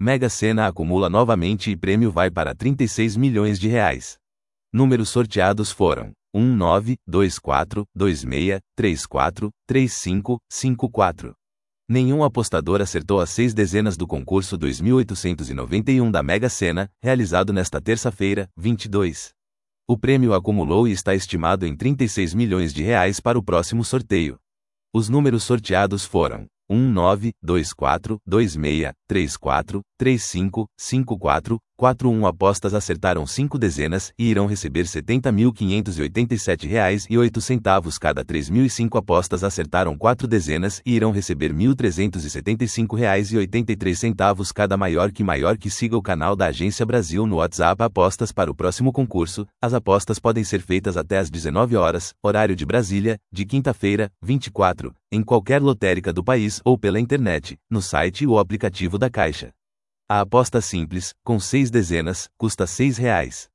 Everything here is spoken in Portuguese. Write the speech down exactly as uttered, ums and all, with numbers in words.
Mega Sena acumula novamente e prêmio vai para trinta e seis milhões de reais. Números sorteados foram um nove, dois quatro, dois seis, três quatro, três cinco, cinco quatro. Nenhum apostador acertou as seis dezenas do concurso dois mil oitocentos e noventa e um da Mega Sena, realizado nesta terça-feira, vinte e dois. O prêmio acumulou e está estimado em trinta e seis milhões de reais para o próximo sorteio. Os números sorteados foram um nove, dois quatro, dois seis, três quatro, três cinco, cinco quatro, quatro um. Apostas acertaram cinco dezenas e irão receber setenta mil quinhentos e oitenta e sete reais e oito centavos cada. Três mil e cinco apostas acertaram quatro dezenas e irão receber mil trezentos e setenta e cinco reais e oitenta e três centavos cada. Maior que maior que siga o canal da Agência Brasil no WhatsApp. Apostas para o próximo concurso. As apostas podem ser feitas até às dezenove horas, horário de Brasília, de quinta-feira, vinte e quatro, em qualquer lotérica do país ou pela internet, no site ou aplicativo da Caixa. A aposta simples, com seis dezenas, custa seis reais.